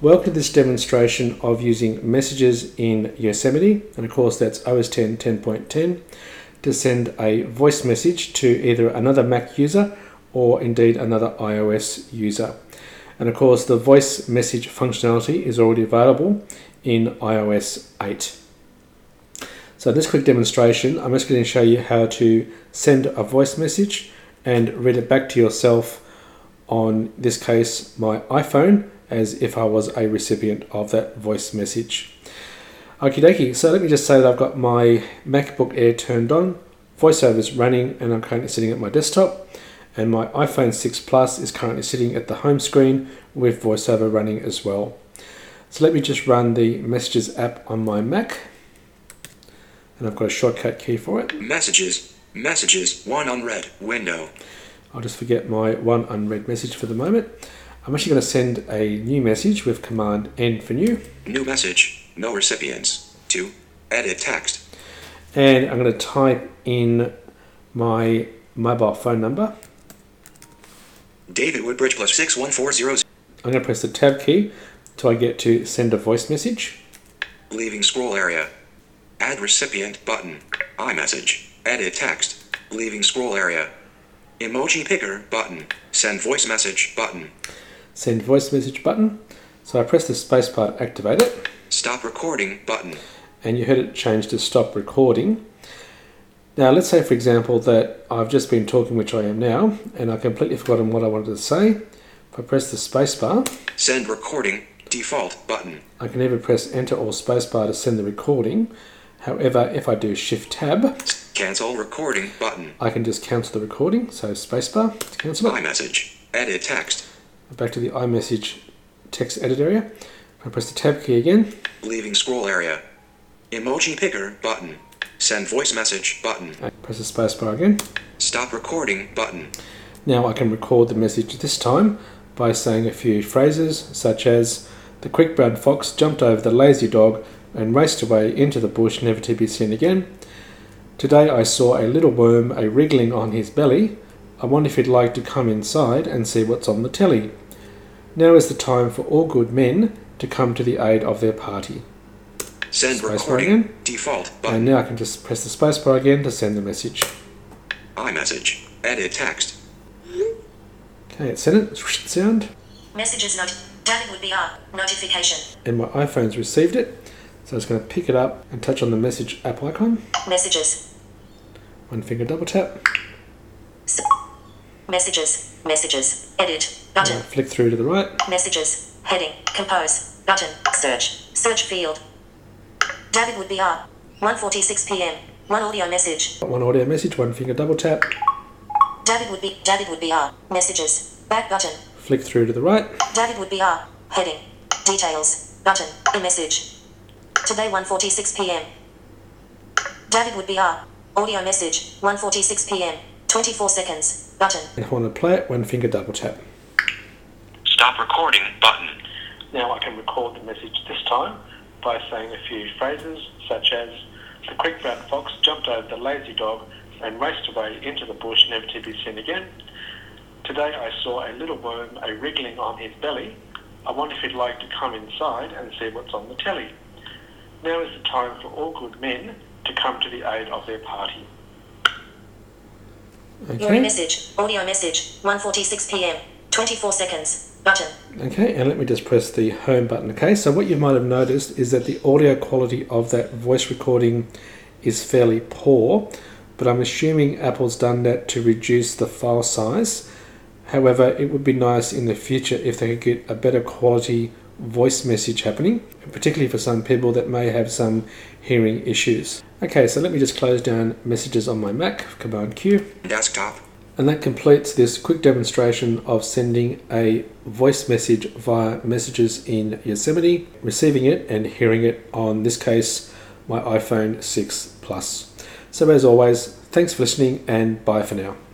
Welcome to this demonstration of using messages in Yosemite, and of course that's OS 10 10.10, to send a voice message to either another Mac user or indeed another iOS user. And of course the voice message functionality is already available in iOS 8. So in this quick demonstration, I'm just going to show you how to send a voice message and read it back to yourself on, this case, my iPhone, as if I was a recipient of that voice message. Okie dokie, so let me just say that I've got my MacBook Air turned on, VoiceOver is running, and I'm currently sitting at my desktop, and my iPhone 6 Plus is currently sitting at the home screen with VoiceOver running as well. So let me just run the Messages app on my Mac, and I've got a shortcut key for it. Messages, one unread, window. I'll just forget my one unread message for the moment. I'm actually going to send a new message with Command N for new. New message, no recipients. 2, edit text. And I'm going to type in my mobile phone number. David Woodbridge plus 6140. I'm going to press the tab key till I get to send a voice message. Leaving scroll area. Add recipient button. iMessage. Edit text. Leaving scroll area. Emoji picker button. Send voice message button. Send voice message button. So I press the spacebar to activate it. Stop recording button. And you heard it change to stop recording. Now let's say, for example, that I've just been talking, which I am now, and I've completely forgotten what I wanted to say. If I press the spacebar, send recording default button. I can either press enter or spacebar to send the recording. However, if I do shift tab, cancel recording button, I can just cancel the recording. So spacebar to cancel it. iMessage, edit text. Back to the iMessage text edit area. I press the tab key again. Leaving scroll area. Emoji picker button. Send voice message button. I press the spacebar again. Stop recording button. Now I can record the message this time by saying a few phrases such as, the quick brown fox jumped over the lazy dog and raced away into the bush, never to be seen again. Today I saw a little worm a wriggling on his belly. I wonder if you'd like to come inside and see what's on the telly. Now is the time for all good men to come to the aid of their party. Send Spacebar recording again. Default button. And now I can just press the spacebar again to send the message. iMessage, edit text. Okay, it's sent it. Sound. Messages not. David would be notification. And my iPhone's received it. So it's going to pick it up and touch on the message app icon. Messages. One finger double tap. Messages. Edit. Button. Flick through to the right. Messages. Heading. Compose. Button. Search field. David would be 1:46 p.m. One audio message. One audio message. One finger double tap. David would be messages. Back button. Flick through to the right. David would be heading. Details. Button. A message. Today 1:46 p.m. David would be audio message. 1:46 p.m. 24 seconds. Button. If I want to play it, one finger double tap. Stop recording button. Now I can record the message this time by saying a few phrases such as, the quick brown fox jumped over the lazy dog and raced away into the bush, never to be seen again. Today I saw a little worm a wriggling on his belly. I wonder if you'd like to come inside and see what's on the telly. Now is the time for all good men to come to the aid of their party. Your message. Audio message. 1:46 p.m. 24 seconds. Button. Okay, and let me just press the home button. Okay, so what you might have noticed is that the audio quality of that voice recording is fairly poor, but I'm assuming Apple's done that to reduce the file size. However, it would be nice in the future if they could get a better quality voice message happening, particularly for some people that may have some hearing issues. Okay, so let me just close down messages on my Mac, Command Q. Desktop. And that completes this quick demonstration of sending a voice message via Messages in Yosemite, receiving it and hearing it on, this case, my iPhone 6 Plus. So as always, thanks for listening and bye for now.